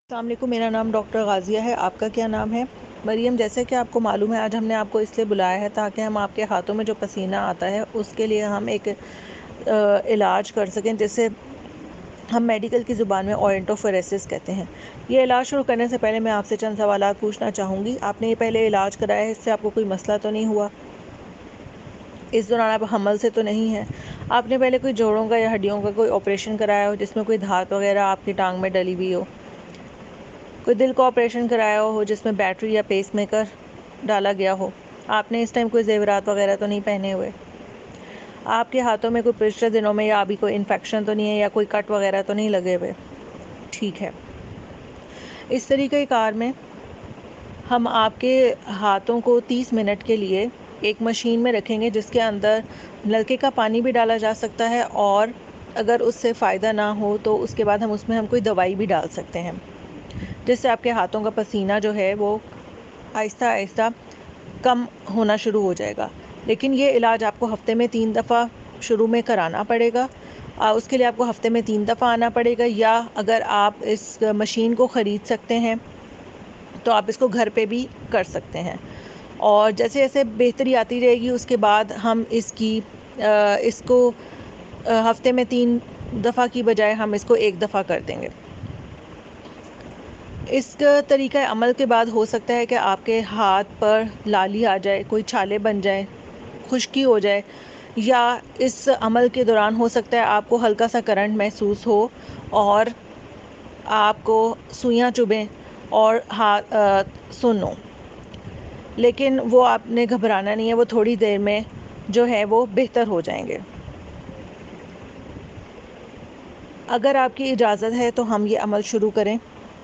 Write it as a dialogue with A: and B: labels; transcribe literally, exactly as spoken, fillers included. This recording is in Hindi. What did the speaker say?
A: अस्सलाम वालेकुम, मेरा नाम डॉक्टर गाज़िया है। आपका क्या नाम है? मरियम, जैसे कि आपको मालूम है, आज हमने आपको इसलिए बुलाया है ताकि हम आपके हाथों में जो पसीना आता है उसके लिए हम एक अ, इलाज कर सकें, जिसे हम मेडिकल की ज़ुबान में ओडोंटोफोरेसिस कहते हैं। ये इलाज शुरू करने से पहले मैं आपसे चंद सवालात पूछना चाहूँगी। आपने ये पहले इलाज कराया है, इससे आपको कोई मसला तो नहीं हुआ? इस दौरान आप हमल से तो नहीं हैं? आपने पहले कोई जोड़ों का या हड्डियों का कोई ऑपरेशन कराया हो जिसमें कोई धात वगैरह आपकी टांग में डली हुई हो? कोई दिल का ऑपरेशन कराया हो जिसमें बैटरी या पेसमेकर डाला गया हो? आपने इस टाइम कोई ज़ेवरात वगैरह तो नहीं पहने हुए? आपके हाथों में कोई पिछले दिनों में या अभी कोई इन्फेक्शन तो नहीं है या कोई कट वगैरह तो नहीं लगे हुए? ठीक है। इस तरीके कार में हम आपके हाथों को तीस मिनट के लिए एक मशीन में रखेंगे जिसके अंदर नलके का पानी भी डाला जा सकता है, और अगर उससे फ़ायदा ना हो तो उसके बाद हम उसमें हम कोई दवाई भी डाल सकते हैं, जिससे आपके हाथों का पसीना जो है वो आहिस्ता आहिस्ता कम होना शुरू हो जाएगा। लेकिन ये इलाज आपको हफ़्ते में तीन दफ़ा शुरू में कराना पड़ेगा। अ, उसके लिए आपको हफ़्ते में तीन दफ़ा आना पड़ेगा, या अगर आप इस मशीन को ख़रीद सकते हैं तो आप इसको घर पे भी कर सकते हैं। और जैसे-जैसे बेहतरी आती रहेगी उसके बाद हम इसकी अ, इसको अ, हफ़्ते में तीन दफ़ा की बजाय हम इसको एक दफ़ा कर देंगे। इस तरीक़ा अमल के बाद हो सकता है कि आपके हाथ पर लाली आ जाए, कोई छाले बन जाएँ, खुश्की हो जाए, या इस अमल के दौरान हो सकता है आपको हल्का-सा करंट महसूस हो और आपको सुइयाँ चुभें और हा अ, सुन्न हो। लेकिन वो आपने घबराना नहीं है, वो थोड़ी देर में जो है वो बेहतर हो जाएँगे। अगर आपकी इजाज़त है तो हम ये अमल शुरू करें?